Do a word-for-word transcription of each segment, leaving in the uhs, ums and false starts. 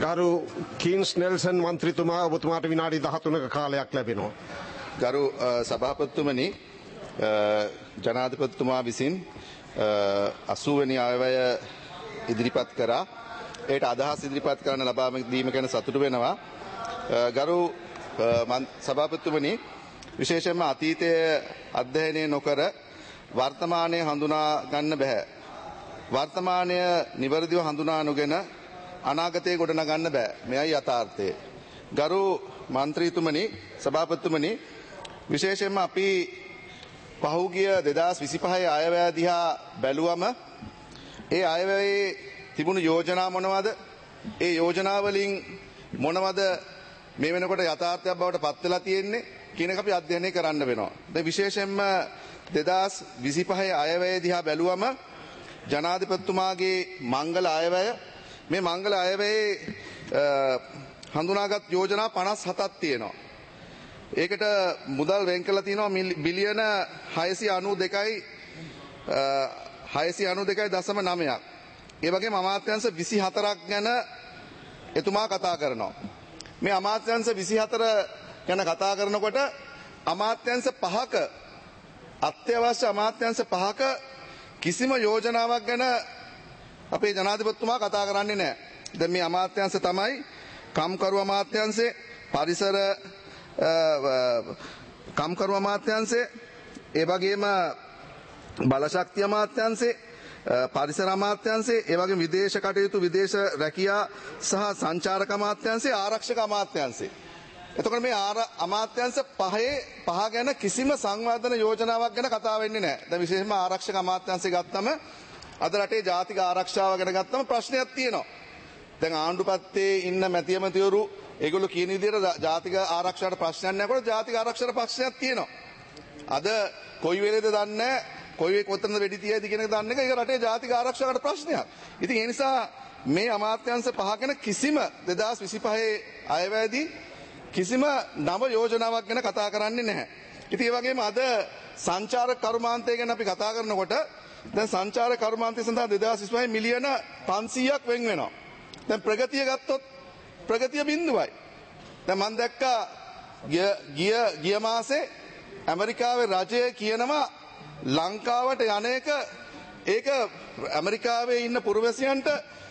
ගරු කීන්ස් නෙල්සන් මන්ත්‍රීතුමා ඔබතුමාට විනාඩි දහතුනක කාලයක් ලැබෙනවා. ගරු සභාපතිතුමනි ජනාධිපතිතුමා විසින් අසූ වෙනි අයවැය ඉදිරිපත් කරා. ඒට අදහස් ඉදිරිපත් කරන්න ලබා දීම ගැන සතුටු වෙනවා. ගරු සභාපතිතුමනි විශේෂයෙන්ම අතීතයේ අධ්‍යයනය නොකර වර්තමානය හඳුනා ගන්න බෑ. වර්තමානය නිවැරදිව හඳුනා නොගෙන අනාගතයේ ගොඩනගන්න බෑ. මෙයයි යථාර්ථය. ගරු මන්ත්‍රීතුමනි සභාපතිතුමනි විශේෂයෙන්ම අපි පහුගිය දෙදහස් විසිපහේ අයවැය දිහා බැලුවම ඒ අයවැයේ තිබුණු යෝජනා මොනවද? ඒ යෝජනා වලින් මොනවද මේ වෙනකොට යථාර්ථයක් බවට පත් වෙලා තියෙන්නේ කියන එක අපි අධ්‍යයනය කරන්න වෙනවා. දැන් විශේෂයෙන්ම දෙදහස් විසිපහේ අයවැය දිහා බැලුවම ජනාධිපතිතුමාගේ මංගල අයවැය මේ මංගල අයවැයේ හඳුනාගත් යෝජනා පනස් හතක් තියෙනවා. ඒකට මුදල් වෙන් කරලා තියෙනවා බිලියන හයසිය අනූ දෙකයි හයසිය අනූ දෙකයි දශම නවයක්. ඒ වගේම අමාත්‍යාංශ විසිහතරක් ගැන එතුමා කතා කරනවා. මේ අමාත්‍යාංශ විසිහතර ගැන කතා කරනකොට අමාත්‍යාංශ පහක අත්‍යවශ්‍ය අමාත්‍යාංශ පහක කිසිම යෝජනාවක් ගැන අපේ ජනාධිපතිතුමා කතා කරන්නේ නැහැ. දැන් මේ අමාත්‍යාංශ තමයි කම්කරු අමාත්‍යාංශේ, පරිසර කම්කරු අමාත්‍යාංශේ, ඒ වගේම බලශක්ති අමාත්‍යාංශේ, පරිසර අමාත්‍යාංශේ, ඒ වගේම විදේශ කටයුතු, විදේශ රැකියා සහ සංචාරක අමාත්‍යාංශේ, ආරක්ෂක අමාත්‍යාංශේ. එතකොට මේ අමාත්‍යාංශ පහේ පහ ගැන කිසිම සංවර්ධන යෝජනාවක් ගැන කතා වෙන්නේ නැහැ. දැන් විශේෂයෙන්ම ආරක්ෂක අමාත්‍යාංශය ගත්තම අද රටේ ජාතික ආරක්ෂාව ගැන ගත්තම ප්‍රශ්නයක් තියෙනවා. දැන් ආණ්ඩුපත්තේ ඉන්න මැති ඇමතිවරු ඒගොල්ලෝ කියන විදිහට ජාතික ආරක්ෂාවට ප්‍රශ්නයක් නැකොට ජාතික ආරක්ෂාවට ප්‍රශ්නයක් තියෙනවා. අද කොයි වෙලේද දන්නේ නැහැ, කොයි කොතනද වෙඩි තියයිද කියන එක දන්නේ නැහැ. ඒක රටේ ජාතික ආරක්ෂාවට ප්‍රශ්නයක්. ඉතින් ඒ නිසා මේ අමාත්‍යාංශ පහ ගැන කිසිම දෙදහස් විසිපහේ අයවැයේදී කිසිම නව යෝජනාවක් ගැන කතා කරන්නේ නැහැ. ඉතින් ඒ වගේම අද සංචාරක කර්මාන්තය ගැන අපි කතා කරනකොට දැන් සංචාරක කර්මාන්තය සඳහා දෙදහස් විසිපහේ මිලියන පන්සීයක් වෙන් වෙනවා. දැන් ප්‍රගතිය ගත්තොත් ප්‍රගතිය බිඳුවයි. දැන් මම දැක්කා ගිය ගිය ගිය මාසේ ඇමරිකාවේ රජය කියනවා ලංකාවට යන එක ඒක ඇමරිකාවේ ඉන්න පුරවැසියන්ට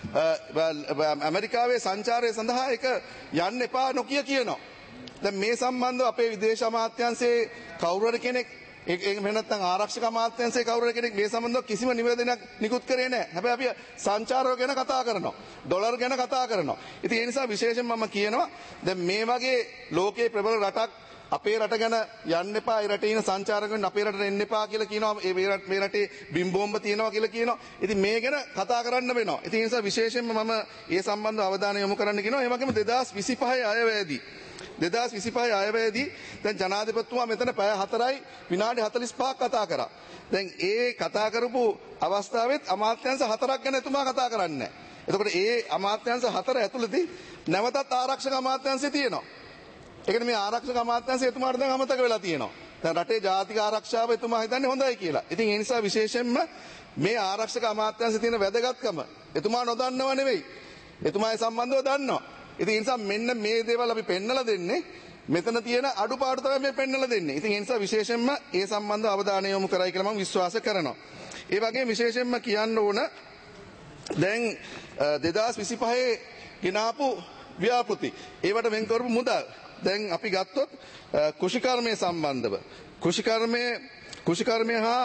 ඇමරිකාවේ සංචාරය සඳහා ඒක යන්න එපා නොකිය කියනවා. දැන් මේ සම්බන්ධව අපේ විදේශ අමාත්‍යාංශයේ කවුරු හරි කෙනෙක් එහෙම නැත්නම් ආරක්ෂක අමාත්‍යාංශයේ කවුරු හරි කෙනෙක් මේ සම්බන්ධව කිසිම නිවේදනයක් නිකුත් කරේ නැහැ. හැබැයි අපි සංචාරය ගැන කතා කරනවා. ඩොලර් ගැන කතා කරනවා. ඉතින් ඒ නිසා විශේෂයෙන් මම කියනවා දැන් මේ වගේ ලෝකයේ ප්‍රබල රටක් අපේ රට ගැන යන්න එපා, ඒ රටේ ඉන්න සංචාරකයන් අපේ රටට එන්න එපා කියලා කියනවා. ඒ මේ රටේ බිම් බෝම්බ තියෙනවා කියලා කියනවා. ඉතින් මේ ගැන කතා කරන්න වෙනවා. ඉතින් ඒ නිසා විශේෂයෙන්ම මම ඒ සම්බන්ධව අවධානය යොමු කරන්න කියනවා. ඒ වගේම දෙදහස් විසිපහේ අයවැයේදී දෙදහස් විසිපහේ අයවැයේදී දැන් ජනාධිපතිතුමා මෙතන පැය හතරයි විනාඩි හතළිස් පහක් කතා කරා. දැන් ඒ කතා කරපු අවස්ථාවෙත් අමාත්‍යාංශ හතරක් ගැන එතුමා කතා කරන්නේ නැහැ. එතකොට ඒ අමාත්‍යාංශ හතර ඇතුළතදී නැවතත් ආරක්ෂක අමාත්‍යාංශය තියෙනවා. ඒකනේ මේ ආරක්ෂක අමාත්‍යාංශය එතුමාට දැන් අමතක වෙලා තියෙනවා. දැන් රටේ ජාතික ආරක්ෂාව එතුමා හිතන්නේ හොඳයි කියලා. ඉතින් ඒ නිසා විශේෂයෙන්ම මේ ආරක්ෂක අමාත්‍යාංශයේ තියෙන වැදගත්කම එතුමා නොදන්නව නෙවෙයි. එතුමා ඒ සම්බන්ධව දන්නවා. ඉතින් ඒ නිසා මෙන්න මේ දේවල් අපි පෙන්නලා දෙන්නේ. මෙතන තියෙන අඩුපාඩු තමයි මේ පෙන්නලා දෙන්නේ. ඉතින් ඒ නිසා විශේෂයෙන්ම ඒ සම්බන්ධව අවධානය යොමු කරයි කියලා මම විශ්වාස කරනවා. ඒ වගේම විශේෂයෙන්ම කියන්න ඕන දැන් දෙදහස් විසිපහේ ගෙනාපු ව්‍යාපෘති ඒවට වෙන් කරපු මුදල් දැන් අපි ගත්තොත් කුෂිකර්මයේ සම්බන්ධව කුෂිකර්මයේ කුෂිකර්මය හා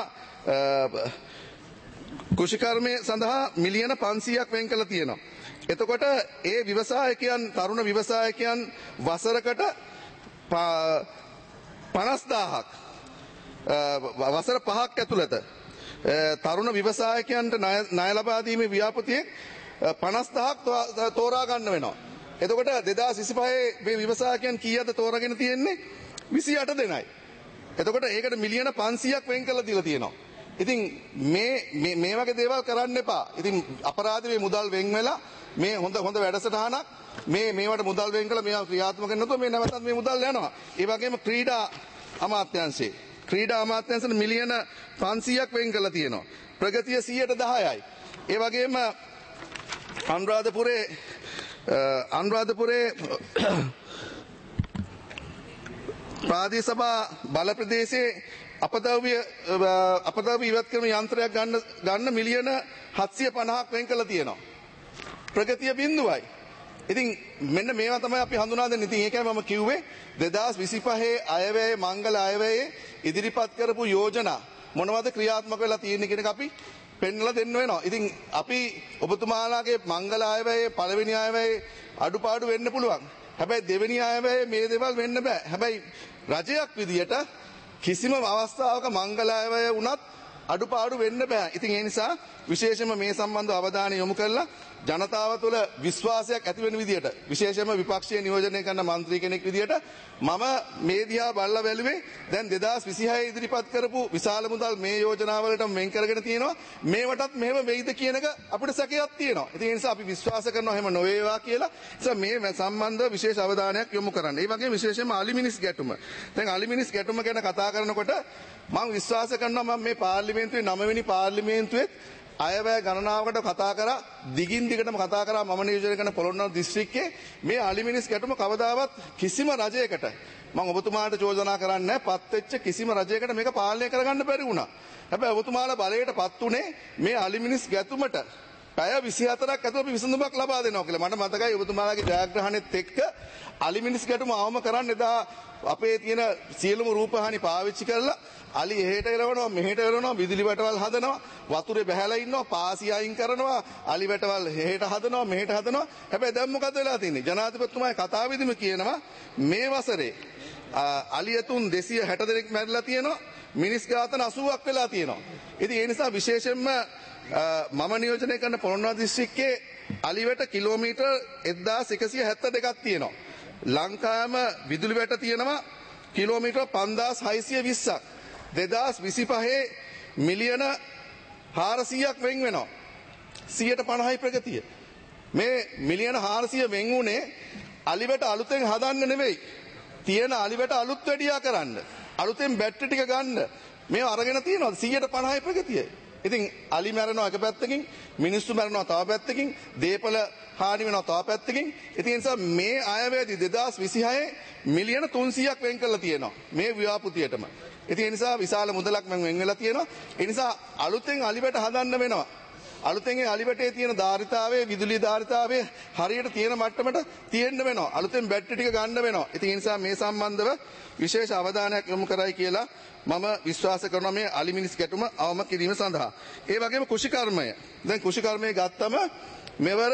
කුෂිකර්මයේ සඳහා මිලියන පන්සීයක් වෙන් කරලා තියෙනවා. එතකොට ඒ ව්‍යවසායකයන් තරුණ ව්‍යවසායකයන් වසරකට පනස් දාහක් වසර පහක් ඇතුළත තරුණ ව්‍යවසායකයන්ට ණය ලබා දීමේ ව්‍යාපෘතියේ පනස් දහයක් තෝරා ගන්න වෙනවා. එතකොට දෙදහස් විසිපහේ මේ ව්‍යවසායකයන් කීයද තෝරාගෙන තියෙන්නේ? විසි අට දෙනයි. එතකොට ඒකට මිලියන පන්සීයක් වෙන් කරලා දීලා තියෙනවා. ඉතින් මේ මේ වගේ දේවල් කරන්න එපා. ඉතින් අපරාධයේ මුදල් වෙන් වෙලා මේ හොඳ හොඳ වැඩසටහනක් මේ මේවට මුදල් වෙන් කළා මේවා ක්‍රියාත්මක කරනකොට මේ නැවතත් මේ මුදල් යනවා. ඒ වගේම ක්‍රීඩා අමාත්‍යාංශේ ක්‍රීඩා අමාත්‍යාංශෙන් මිලියන පන්සීයක් වෙන් කරලා තියෙනවා. ප්‍රගතිය සියයට දහයයි. ඒ වගේම අනුරාධපුරේ අනුරාධපුරේ ප්‍රාදේශ සභා බල ප්‍රදේශයේ අපද්‍රව්‍ය අපද්‍රව්‍ය ඉවත් කරන යන්ත්‍රයක් ගන්න ගන්න මිලියන හත්සිය පනහක් වෙන් කරලා තියෙනවා. ප්‍රගතිය බිඳුවයි. ඉතින් මෙන්න මේවා තමයි අපි හඳුනා දෙන්නේ. ඉතින් ඒකයි මම කිව්වේ දෙදාස් විසිපහේ අයවැය මංගල අයවැයේ ඉදිරිපත් කරපු යෝජනා මොනවද ක්‍රියාත්මක වෙලා තියෙන්නේ කියන එක අපි පෙන්වලා දෙන්න වෙනවා. ඉතින් අපි ඔබතුමාලාගේ මංගල අයවැයේ පළවෙනි අයවැයේ අඩුපාඩු වෙන්න පුළුවන්. හැබැයි දෙවෙනි අයවැයේ මේ දේවල් වෙන්න බෑ. හැබැයි රජයක් විදියට කිසිම අවස්ථාවක මංගල අයවැය වුණත් අඩුපාඩු වෙන්න බෑ. ඉතින් ඒ නිසා විශේෂයෙන්ම මේ සම්බන්ධව අවධානය යොමු කරලා ජනතාව තුළ විශ්වාසයක් ඇති වෙන විදියට විශේෂයෙන්ම විපක්ෂයේ නියෝජනය කරන മന്ത്രി කෙනෙක් විදියට මම මේ දිහා බලලා බැලුවේ දැන් දෙදාස් විසිහය ඉදිරිපත් කරපු විශාල මුදල් මේ යෝජනාවලට වෙන් කරගෙන තියෙනවා. මේවටත් මෙහෙම වෙයිද කියන එක අපිට සැකයක් තියෙනවා. ඉතින් ඒ නිසා අපි විශ්වාස කරනවා එහෙම නොවේවා කියලා. ඒ නිසා මේ සම්බන්ධව විශේෂ අවධානයක් යොමු කරන්න. ඒ වගේම විශේෂයෙන්ම අලිමිනිස් ගැටුම. දැන් අලිමිනිස් ගැටුම ගැන කතා කරනකොට මම විශ්වාස කරනවා මම මේ පාර්ලිමේන්තුවේ නවවෙනි පාර්ලිමේන්තුවේ අයවැය ගණනාවකට කතා කරා දිගින් දිගටම කතා කරා මම නියෝජනය කරන පොළොන්නරුව දිස්ත්‍රික්කයේ මේ අලිමිනිස් ගැටුම කවදාවත් කිසිම රජයකට මම ඔබතුමාට චෝදනා කරන්නේ නැහැ පත් වෙච්ච කිසිම රජයකට මේක පාලනය කරගන්න බැරි වුණා. හැබැයි ඔබතුමාලා බලයට පත් උනේ මේ අලිමිනිස් ගැටුමට පැය විසිහතරක් ඇතුළත අපි විසඳුමක් ලබා දෙනවා කියලා. මට මතකයි ඔබතුමාලාගේ ජයග්‍රහණෙත් එක්ක අලිමිනිස් ගැටුම අවම කරන්න එදා අපේ තියෙන සියලුම රූපහානි පාවිච්චි කරලා අලි එහෙට එරවනවා මෙහෙට එරවනවා විදුලි වැටවල් හදනවා වතුරේ බැහැලා ඉන්නවා පාසි අයින් කරනවා අලි වැටවල් එහෙට හදනවා මෙහෙට හදනවා. හැබැයි දැන් මොකද වෙලා තියෙන්නේ? ජනාධිපතිතුමාගේ කතාවෙදිම කියනවා මේ වසරේ අලියතුන් දෙසිය හැට දෙනෙක් මැරිලා තියෙනවා මිනිස් ඝාතන අසූවක් වෙලා තියෙනවා. ඉතින් ඒ නිසා විශේෂයෙන්ම මම නියෝජනය කරන පොළොන්නරුව දිස්ත්‍රික්කයේ අලිවැට කිලෝමීටර් එක්දාස් එකසිය හැත්තෑ දෙකක් තියෙනවා. ලංකාවේම විදුලි වැට තියෙනවා කිලෝමීටර් පන්දාස් හයසිය විස්සක්. දෙදාස් විසිපහේ මිලියන හාරසීයක් වෙන් වෙනවා. සියයට පනහයි ප්‍රගතිය. මේ මිලියන හාරසීය වෙන් වුණේ අලිවැට අලුතෙන් හදන්න නෙවෙයි. තියෙන අලිවැට අලුත් වැඩියා කරන්න. අලුතෙන් බැටරි ටික ගන්න. මේ අරගෙන තියෙනවා සියයට පනහයි ප්‍රගතිය. ඉතින් අලි මැරෙනවා එක පැත්තකින් මිනිස්සු මැරෙනවා තව පැත්තකින් දීපල හානි වෙනවා තව පැත්තකින්. ඉතින් ඒ නිසා මේ අයවැයේදී දෙදාස් විසිහයේ මිලියන තුන්සීයක් වෙන් කරලා තියෙනවා මේ ව්‍යාපෘතියටම. ඉතින් ඒ නිසා විශාල මුදලක් මම වෙන් වෙලා තියෙනවා. ඒ නිසා අලුතෙන් අලිවැට හදන්න වෙනවා. අලුතෙන් ඒ අලිවැටේ තියෙන ධාරිතාවයේ විදුලි ධාරිතාවයේ හරියට තියෙන මට්ටමට තියෙන්න වෙනවා. අලුතෙන් බැටරි ටික ගන්න වෙනවා. ඉතින් ඒ නිසා මේ සම්බන්ධව විශේෂ අවධානයක් යොමු කරයි කියලා මම විශ්වාස කරනවා මේ අලිමිනිස් ගැටුම අවම කිරීම සඳහා. ඒ වගේම කුෂිකර්මය. දැන් කුෂිකර්මය ගත්තම මෙවර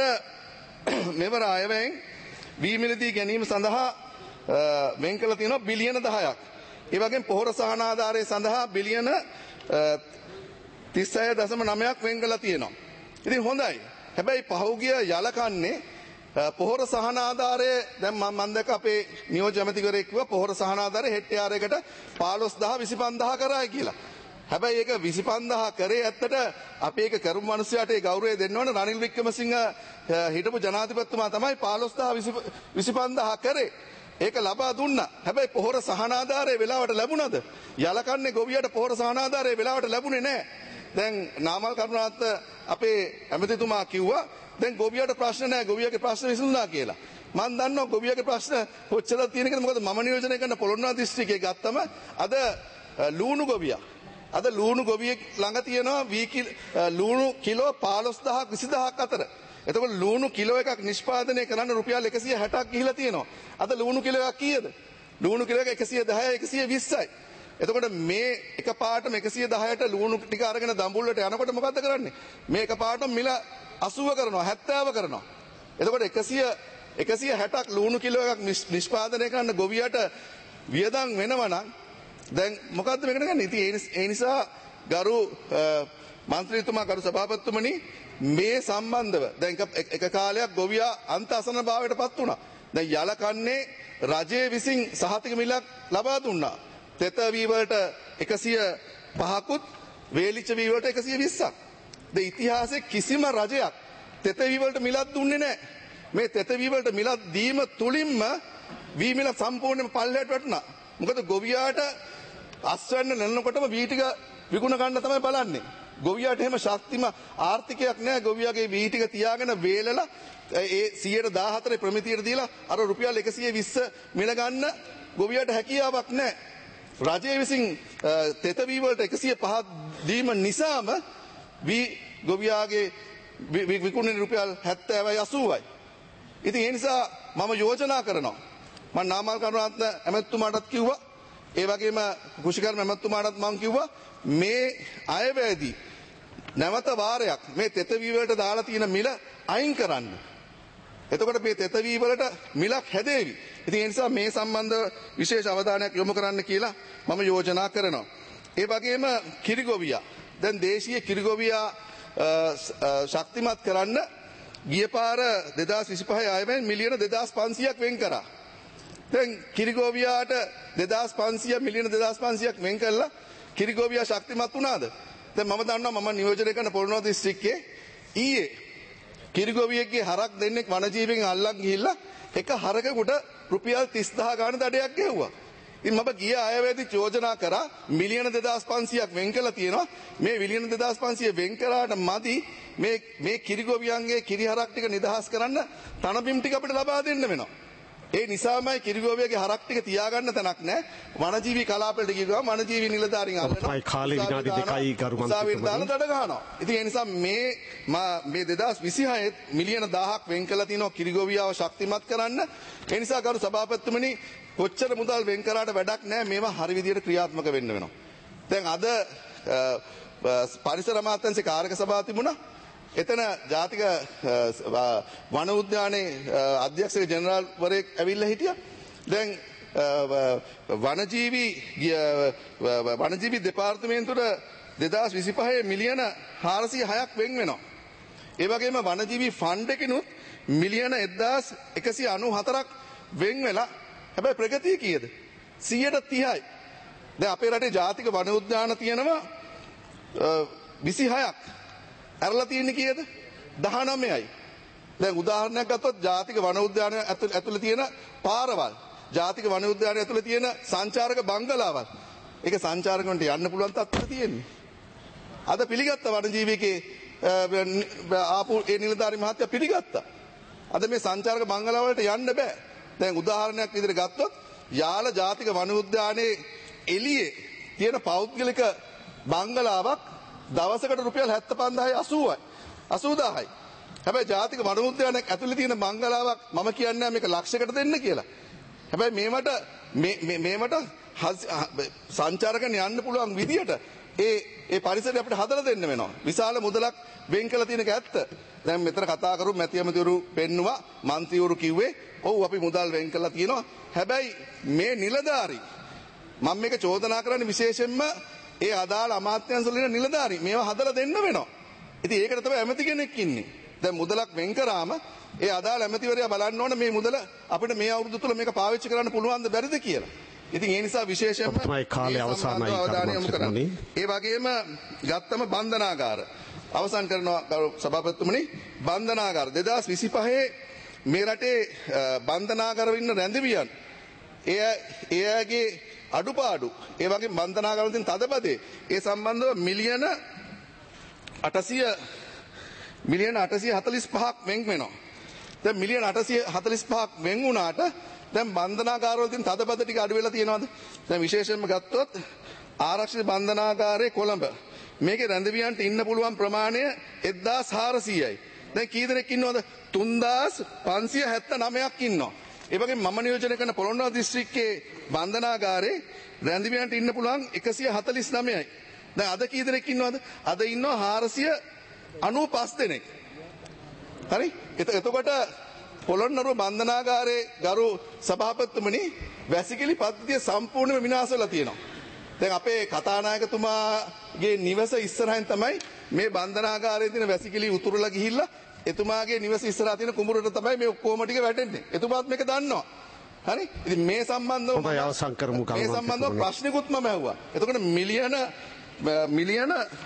මෙවර අයවැයෙන් වී මිලදී ගැනීම සඳහා වෙන් කළ තියෙනවා බිලියන දහයක්. ඒ වගේම පොහොර සහන ආධාරය සඳහා බිලියන තිස් හය දශම නවයක් වෙන් කරලා තියෙනවා. ඉතින් හොඳයි. හැබැයි පහුගිය යලකන්නේ පොහොර සහන ආධාරය දැන් මම මම දැක්ක අපේ නියෝජ්‍ය ඇමතිවරයෙක් කිව්වා පොහොර සහන ආධාරය හෙක්ටයාරයකට පහළොස්දාහ විසිපන්දාහ කරායි කියලා. හැබැයි ඒක විසිපන්දාහ කරේ ඇත්තට අපි ඒක කරුම් මිනිස්සයාට ඒ ගෞරවය දෙන්න ඕන. රනිල් වික්‍රමසිංහ හිටපු ජනාධිපතිතුමා තමයි පහළොස්දාහ විසිපන්දාහ කරේ. ඒක ලබා දුන්නා. හැබැයි පොහොර සහන ආධාරය වෙලාවට ලැබුණද? යලකන්නේ ගොවියට පොහොර සහන ආධාරය වෙලාවට ලැබුණේ නැහැ. දැන් නාමල් කරුණාරත්න අපේ ඇමතිතුමා කිව්වා දැන් ගොවියට ප්‍රශ්න නැහැ ගොවියගේ ප්‍රශ්න විසඳුණා කියලා. මම දන්නවා ගොවියගේ ප්‍රශ්න කොච්චරද තියෙන කියලා. මොකද මම නියෝජනය කරන පොළොන්නරුව දිස්ත්‍රික්කයේ ගත්තම අද ලූණු ගොවියා අද ලූණු ගොවියෙක් ළඟ තියෙනවා වී ලූණු කිලෝ පහළොස්දාහක් විසිදාහක් අතර. එතකොට ලූණු කිලෝ එකක් නිෂ්පාදනය කරන්න රුපියල් එකසිය හැටක් ගිහිලා තියෙනවා. අද ලූණු කිලෝ එකක් කීයද? ලූණු කිලෝ එක එකසිය දහයයි එකසිය විස්සයි. එතකොට මේ එක පාටම එකසිය දහයට ලූණු ටික අරගෙන දඹුල්ලට යනකොට මොකද්ද කරන්නේ? මේ එක පාටම මිල අසූව කරනවා හැත්තෑව කරනවා. එතකොට එකසිය එකසිය හැටක් ලූණු කිලෝ එකක් නිෂ්පාදනය කරන්න ගොවියට වියදම් වෙනවා නම් දැන් මොකද්ද මේකට ගන්න? ඉතින් ඒ නිසා ගරු මන්ත්‍රීතුමා ගරු සභාපතිතුමනි මේ සම්බන්ධව දැන් එක කාලයක් ගොවියා අන්ත අසන භාවයට පත් වුණා. දැන් යලකන්නේ රජයේ විසින් සහතික මිලක් ලබා දුන්නා. තෙත වී වලට එකසිය පහකුත් වේලිච්ච වී වලට එකසිය විස්සක්. ද ඉතිහාසයේ කිසිම රජයක් තෙත වී වලට මිලක් දුන්නේ නැහැ. මේ තෙත වී වලට මිලක් දීම තුලින්ම වී මිල සම්පූර්ණයෙන්ම පල්ලයට වැටුණා. මොකද ගොවියාට අස්වැන්න නෙලනකොටම වී ටික විකුණ ගන්න තමයි බලන්නේ. ගොවියාට එහෙම ශක්තිම ආර්ථිකයක් නැහැ. ගොවියාගේ වී ටික තියාගෙන වේලලා ඒ සියයට දාහතර ප්‍රමිතියට දීලා අර රුපියල් එකසිය විස්ස මිල ගන්න ගොවියාට හැකියාවක් නැහැ. රජය විසින් තෙත වී වලට එකසිය පහ දීම නිසාම වී ගොවියාගේ විකුණන රුපියල් හැත්තෑවයි අසූවයි. ඉතින් ඒ නිසා මම යෝජනා කරනවා. මම නාමල් කරුණාරත්න ඇමතුමාටත් කිව්වා. ඒ වගේම කුෂිකර්ම ඇමතුමාටත් මම කිව්වා මේ අයවැයදී නැවත වාරයක් මේ තෙත වී වලට දාලා තියෙන මිල අයින් කරන්න. එතකොට මේ තෙත වී වලට මිලක් හැදේවි. ඉතින් ඒ නිසා මේ සම්බන්ධ විශේෂ අවධානයක් යොමු කරන්න කියලා මම යෝජනා කරනවා. ඒ වගේම කිරිගොවියා දැන් දේශීය කිරිගොවියා ශක්තිමත් කරන්න ගිය පාර දෙදාස් විසිපහේ අයවැයෙන් මිලියන දෙදාස් පන්සියයක් වෙන් කරා. දැන් කිරිගොවියාට දෙදාස් පන්සිය මිලියන දෙදාස් පන්සියයක් වෙන් කළා කිරිගොවියා ශක්තිමත් වුණාද? දැන් මම දන්නවා මම නියෝජනය කරන පොළොන්නරුව දිස්ත්‍රික්කයේ ඊයේ කිරිගොවියෙක්ගේ හරක් දෙන්නෙක් වනජීවීන් අල්ලන් ගිහිල්ලා එක හරකෙකුට රුපියල් තිස්දහ ගාන දඩයක් ගෙව්වා. ඉතින් මම ගිය අයවැයේදී යෝජනා කරා මිලියන දෙදාස් පන්සියයක් වෙන් කළා තියෙනවා. මේ මිලියන දෙදාස් පන්සිය වෙන් කරාට මදි මේ මේ කිරිගොවියන්ගේ කිරිහරක් ටික නිදහස් කරන්න තනබිම් ටික අපිට ලබා දෙන්න වෙනවා. ඒ නිසාමයි කිරිගොවියගේ හරක් ටික තියාගන්න තැනක් නැහැ. වනජීවී කලාපවලට ගිහුවම වනජීවී නිලධාරීන් අල්ලනවා. කාලේ විනාඩි දෙකයි ගරු මන්ත්‍රීතුමනි දඩ ගන්නවා. ඉතින් ඒ නිසා මේ මේ දෙදාස් විසිහය මිලියන දහයක් වෙන් කළා තිනවා කිරිගොවියාව ශක්තිමත් කරන්න. ඒ නිසා ගරු සභාපතිතුමනි කොච්චර මුදල් වෙන් කරාට වැඩක් නැහැ. මේවා හරි විදියට ක්‍රියාත්මක වෙන්න වෙනවා. දැන් අද පරිසර අමාත්‍යාංශේ කාර්යක සභාව තිබුණා. එතන ජාතික වන උද්‍යානයේ අධ්‍යක්ෂක ජෙනරාල් වරයෙක් ඇවිල්ලා හිටියා. දැන් වනජීවී වනජීවී දෙපාර්තමේන්තුවට දෙදාස් විසිපහේ මිලියන හාරසිය හයක් වෙන් වෙනවා. ඒ වගේම වනජීවී ෆන්ඩ් එකකිනුත් මිලියන එක්දාස් එකසිය අනූහතරක් වෙන් වෙලා හැබැයි ප්‍රගතිය කීයද? සියයට තිහයි. දැන් අපේ රටේ ජාතික වන උද්‍යාන තියෙනවා විසිහයක්. ඇරලා තියෙන්නේ කීයද? දහනවයයි. දැන් උදාහරණයක් ගත්තොත් ජාතික වන උද්‍යානය ඇතුළේ තියෙන පාරවල්, ජාතික වන උද්‍යානය ඇතුළේ තියෙන සංචාරක බංගලාවල්. ඒක සංචාරකයන්ට යන්න පුළුවන් තත්ත්වයක් තියෙන්නේ. අද පිළිගත්ත වනජීවීකේ ආපු ඒ නිලධාරි මහත්තයා පිළිගත්තා. අද මේ සංචාරක බංගලාවලට යන්න බෑ. දැන් උදාහරණයක් විදිහට ගත්තොත් යාල ජාතික වන උද්‍යානයේ එළියේ තියෙන පෞද්ගලික බංගලාවක් දවසකට රුපියල් හැත්තෑ අසූවයි අසූදාහයි. හැබැයි ජාතික වන උද්‍යානයක් ඇතුළේ තියෙන බංගලාවක් මම කියන්නේ මේක ලක්ෂයකට දෙන්න කියලා. හැබැයි මේවට මේ මේවට සංචාරකයන් යන්න පුළුවන් විදියට ඒ ඒ පරිසරය අපිට හදලා දෙන්න වෙනවා. විශාල මුදලක් වෙන් කළ තියෙනක ඇත්ත. දැන් මෙතන කතා කරු මැති ඇමතිවරු පෙන්නවා, മന്ത്രിවරු කිව්වේ ඔව් අපි මුදල් වෙන් කළා තියෙනවා. හැබැයි මේ නිලධාරි මම මේක චෝදනා කරන්නේ විශේෂයෙන්ම ඒ අදාළ අමාත්‍යාංශ වල ඉන්න නිලධාරි මේවා හදලා දෙන්න වෙනවා. ඉතින් ඒකට තමයි ඇමති කෙනෙක් ඉන්නේ. දැන් මුදලක් වෙන් කරාම ඒ අදාළ ඇමතිවරයා බලන්න ඕන මේ මුදල අපිට මේ අවුරුදු තුල මේක පාවිච්චි කරන්න පුළුවන්ද බැරිද කියලා. ඉතින් ඒ නිසා විශේෂයෙන්ම තමයි කාලේ අවසానයි කරන්නේ. ඒ වගේම ගත්තම බන්ධනාගාර අවසන් කරනවා සභාපතිතුමනි. බන්ධනාගාර දෙදාස් විසිපහේ මේ රටේ බන්ධනාගාර ඉන්න රැඳවියන් එය එයාගේ අඩුපාඩු ඒ වගේ බන්ධනාගාර වලින් තදබදේ ඒ සම්බන්ධව මිලියන අටසිය මිලියන අටසිය හතළිස් පහක් වෙන් වෙනවා. දැන් මිලියන අටසිය හතළිස් පහක් වෙන් වුණාට දැන් බන්ධනාගාර වලින් තදබද ටික අඩු වෙලා තියෙනවද? දැන් විශේෂයෙන්ම ගත්තොත් ආරක්ෂිත බන්ධනාගාරයේ කොළඹ මේකේ රැඳවියන්ට ඉන්න පුළුවන් ප්‍රමාණය එක්දාස් හාරසියයි. දැන් කී දෙනෙක් ඉන්නවද? තුන්දාස් පන්සිය හැත්තෑනවයක් ඉන්නවා. ඒ වගේම මම නියෝජනය කරන පොළොන්නරුව දිස්ත්‍රික්කයේ බන්ධනාගාරේ රැඳවියන්ට ඉන්න පුළුවන් එකසිය හතළිස් නවයයි. දැන් අද කී දෙනෙක් ඉන්නවද? අද ඉන්නවා හාරසිය අනූපස් දෙනෙක්. හරි? එතකොට පොළොන්නරුව බන්ධනාගාරයේ ගරු සභාපතිතුමනි වැසිකිලි පද්ධතිය සම්පූර්ණයෙන්ම විනාශ වෙලා තියෙනවා. දැන් අපේ කතානායකතුමාගේ නිවස ඉස්සරහින් තමයි මේ බන්ධනාගාරයේ තියෙන වැසිකිලි උතුරලා ගිහිල්ලා එතුමාගේ නිවස ඉස්සරහා තියෙන කුඹුරට තමයි මේ ඔක්කොම ටික වැටෙන්නේ. එතුමාත් මේක දන්නවා. හරි? ඉතින් මේ සම්බන්ධව ඔබ අවසන් කරමු මේ සම්බන්ධව ප්‍රශ්නිකුත් මම ඇහුවා. එතකොට මිලියන මිලියන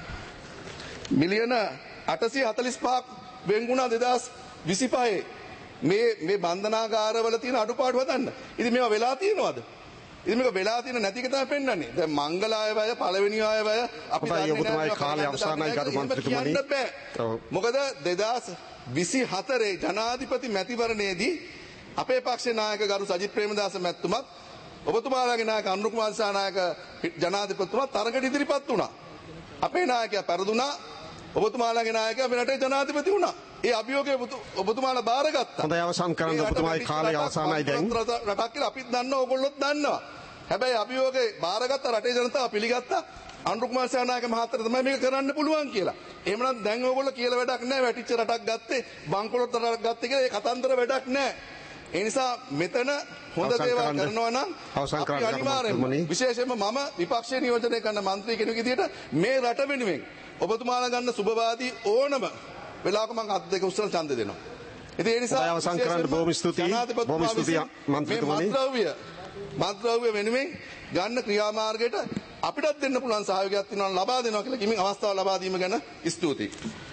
මිලියන අටසිය හතළිස් පහක් වෙන්ගුණා දෙදාස් විසිපහේ මේ මේ බන්ධනාගාරවල තියෙන අඩුපාඩු හදන්න. ඉතින් මේවා වෙලා තියෙනවද? ඉතින් මේක වෙලා තියෙන නැති එක තමයි පෙන්වන්නේ. දැන් මංගල ආයවැය පළවෙනි ආයවැය අපි හොඳයි, දන්නේ ඔබතුමාගේ නැහැ. කාලය අවසానයි ගරු මන්ත්‍රීතුමනි. කියන්න බෑ. ඔව්. මොකද දෙදාස් විසිහතරේ ජනාධිපති මැතිවරණයේදී අපේ පක්ෂේ නායක ගරු සජිත් ප්‍රේමදාස මැතිතුමත් ඔබතුමාලාගේ නායක අනුර කුමාර දිසානායක ජනාධිපතිතුමා තරගට ඉදිරිපත් වුණා. අපේ නායකයා පෙරදුනා. ඔබතුමාලාගේ නායකයා මේ රටේ ජනාධිපති වුණා. ඒ අභියෝගය ඔබතුමාලා බාරගත්තා. හොඳයි, අවසන් කරන්න. ඔබතුමාගේ කාලය අවසానයි දැන්. රටක් කියලා අපිත් දන්නවා, ඕගොල්ලොත් දන්නවා. හැබැයි අභියෝගේ බාරගත්ත රටේ ජනතාව පිළිගත්තා. අනුර කුමාර දිසානායක මහත්තයා තමයි මේක කරන්න පුළුවන් කියලා. එහෙමනම් දැන් ඕගොල්ලෝ කියලා වැඩක් නැහැ. වැටිච්ච රටක් ගත්තේ, බංකොලොත් රටක් ගත්තේ කියලා ඒ කතන්දර වැඩක් නැහැ. ඒ නිසා මෙතන හොඳ දේවල් කරනවා නම් අපි අනිවාර්යයෙන්ම විශේෂයෙන්ම මම විපක්ෂයේ නියෝජනය කරන മന്ത്രി කෙනෙකු විදිහට මේ රට වෙනුවෙන් ඔබතුමාලා ගන්න සුබවාදී ඕනම වෙලාවක මම අත් දෙක උස්සලා ඡන්ද දෙනවා. ඉතින් ඒ නිසා අවසන් කරන්න බොහොම ස්තුතියි. බොහොම ස්තුතියි මන්ත්‍රීතුමනි. මන්ත්‍රව්‍ය මන්ත්‍රව්‍ය වෙනුවෙන් ගන්න ක්‍රියාමාර්ගයට අපිටත් දෙන්න පුළුවන් සහයෝගයක් තියෙනවා ලබා දෙනවා කියලා කිමින් අවස්ථාව ලබා දීම ගැන ස්තුතියි.